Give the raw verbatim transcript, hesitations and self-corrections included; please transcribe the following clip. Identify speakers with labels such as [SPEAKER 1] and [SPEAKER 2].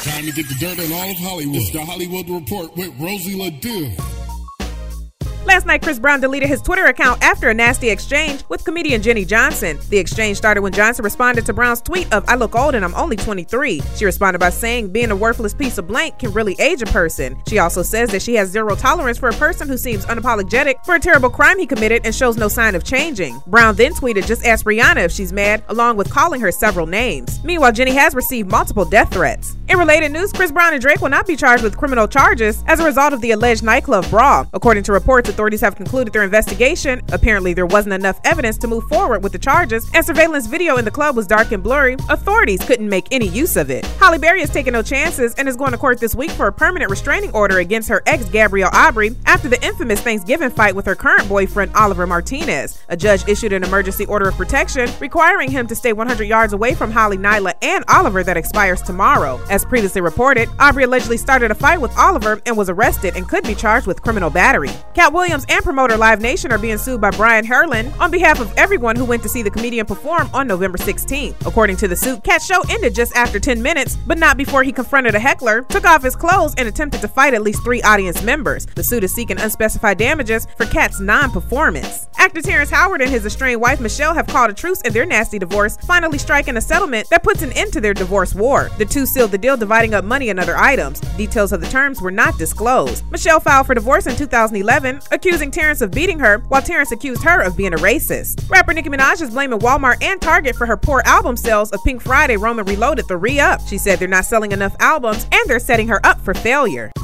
[SPEAKER 1] Time to get the dirt on all of Hollywood. It's the Hollywood Report with Rosie LaDue.
[SPEAKER 2] Last night, Chris Brown deleted his Twitter account after a nasty exchange with comedian Jenny Johnson. The exchange started when Johnson responded to Brown's tweet of, "I look old and I'm only twenty-three. She responded by saying, "Being a worthless piece of blank can really age a person." She also says that she has zero tolerance for a person who seems unapologetic for a terrible crime he committed and shows no sign of changing. Brown then tweeted, "Just ask Rihanna if she's mad," along with calling her several names. Meanwhile, Jenny has received multiple death threats. In related news, Chris Brown and Drake will not be charged with criminal charges as a result of the alleged nightclub brawl. According to reports, authorities have concluded their investigation. Apparently, there wasn't enough evidence to move forward with the charges, and surveillance video in the club was dark and blurry. Authorities couldn't make any use of it. Halle Berry is taking no chances and is going to court this week for a permanent restraining order against her ex Gabrielle Aubry after the infamous Thanksgiving fight with her current boyfriend Oliver Martinez. A judge issued an emergency order of protection requiring him to stay one hundred yards away from Halle, Nyla, and Oliver that expires tomorrow. As previously reported, Aubry allegedly started a fight with Oliver and was arrested and could be charged with criminal battery. Katt Williams and promoter Live Nation are being sued by Brian Herlin on behalf of everyone who went to see the comedian perform on November sixteenth. According to the suit, Katt's show ended just after ten minutes, but not before he confronted a heckler, took off his clothes, and attempted to fight at least three audience members. The suit is seeking unspecified damages for Katt's non-performance. Actor Terrence Howard and his estranged wife Michelle have called a truce in their nasty divorce, finally striking a settlement that puts an end to their divorce war. The two sealed the deal, dividing up money and other items. Details of the terms were not disclosed. Michelle filed for divorce in two thousand eleven, accusing Terrence of beating her, while Terrence accused her of being a racist. Rapper Nicki Minaj is blaming Walmart and Target for her poor album sales of Pink Friday, Roman Reloaded, the re-up. She said they're not selling enough albums and they're setting her up for failure.